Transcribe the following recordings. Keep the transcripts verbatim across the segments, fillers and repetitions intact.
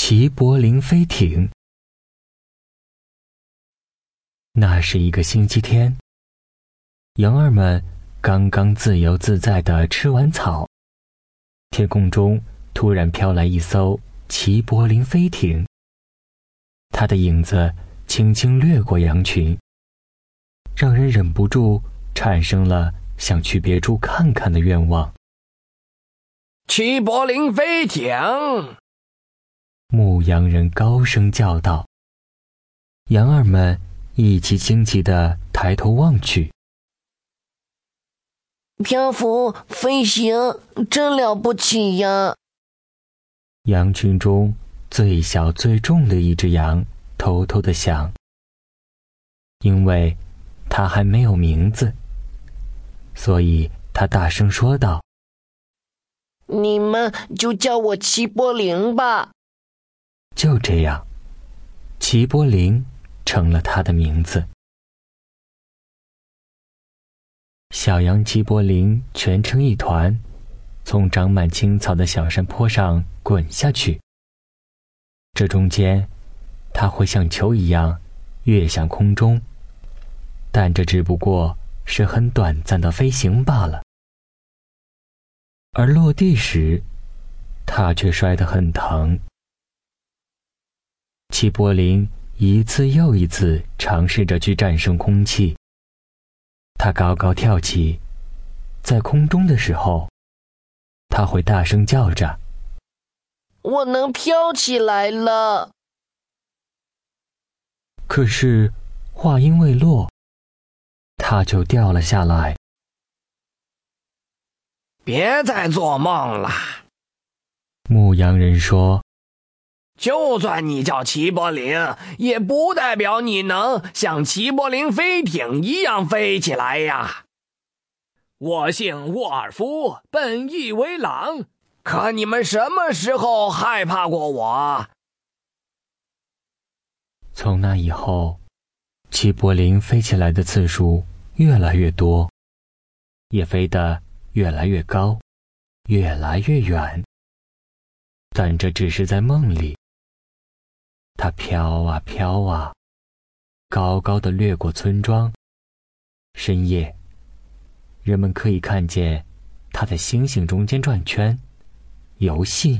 齐柏林飞艇。那是一个星期天，羊儿们刚刚自由自在地吃完草，天空中突然飘来一艘齐柏林飞艇，它的影子轻轻掠过羊群，让人忍不住产生了想去别处看看的愿望。 齐柏林飞艇！ 牧羊人高声叫道。羊儿们一起惊奇地抬头望去。 漂浮飞行真了不起呀！ 羊群中最小最重的一只羊偷偷地想，因为它还没有名字，所以它大声说道： 你们就叫我齐柏林吧。 就这样，齐柏林成了他的名字。小羊齐柏林蜷成一团，从长满青草的小山坡上滚下去。这中间，它会像球一样跃向空中，但这只不过是很短暂的飞行罢了。而落地时，它却摔得很疼。齐柏林一次又一次尝试着去战胜空气。他高高跳起，在空中的时候，他会大声叫着： 我能飘起来了。 可是话音未落，他就掉了下来。 别再做梦了， 牧羊人说， 就算你叫齐柏林，也不代表你能像齐柏林飞艇一样飞起来呀。我姓沃尔夫，本意为狼，可你们什么时候害怕过我？ 从那以后，齐柏林飞起来的次数越来越多，也飞得越来越高，越来越远。但这只是在梦里。它飘啊飘啊，高高地掠过村庄。深夜，人们可以看见它在星星中间转圈，游戏。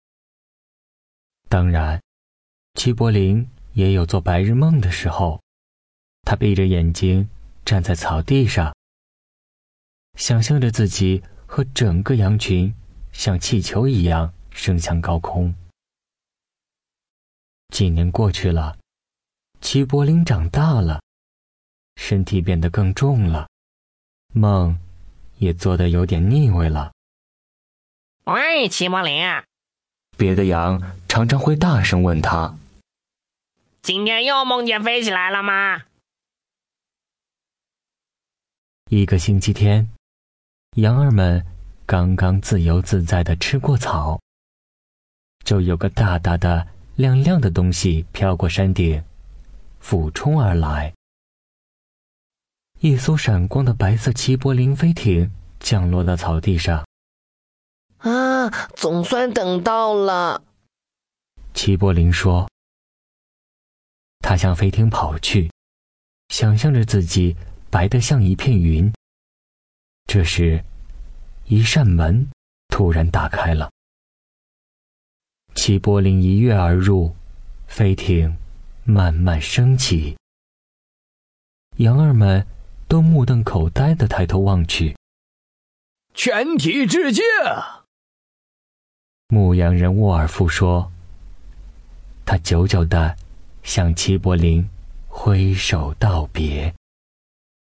当然，齐柏林也有做白日梦的时候。他闭着眼睛站在草地上，想象着自己和整个羊群像气球一样升向高空。几年过去了，齐柏林长大了，身体变得更重了，梦也做得有点腻味了。 喂，齐柏林， 别的羊常常会大声问他： 今天又梦见飞起来了吗？ 一个星期天，羊儿们刚刚自由自在地吃过草，就有个大大的亮亮的东西飘过山顶，俯冲而来。一艘闪光的白色齐柏林飞艇降落到草地上。 啊，总算等到了。 齐柏林说。他向飞艇跑去，想象着自己白得像一片云。这时，一扇门突然打开了。齐柏林一跃而入，飞艇慢慢升起。羊儿们都目瞪口呆地抬头望去。 全体致敬！ 牧羊人沃尔夫说。他久久地向齐柏林挥手道别。